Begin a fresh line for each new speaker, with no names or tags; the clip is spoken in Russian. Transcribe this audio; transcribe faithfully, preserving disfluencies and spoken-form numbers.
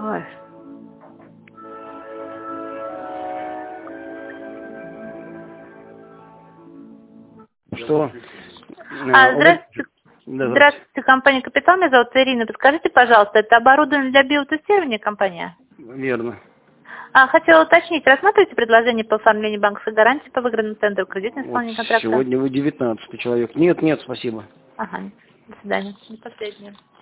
Ой.
Что?
А, здравствуйте.
Да,
Здравствуйте, компания «Капитал». Меня зовут Ирина. Подскажите, пожалуйста, это оборудование для биотестирования компания?
Верно.
А, хотела уточнить, рассматриваете предложение по оформлению банковской гарантии по выигранному тендеру кредитного
Вот
исполнения контракта?
сегодня вы девятнадцатый человек. Нет, нет, спасибо.
Ага, до свидания. Не последнее.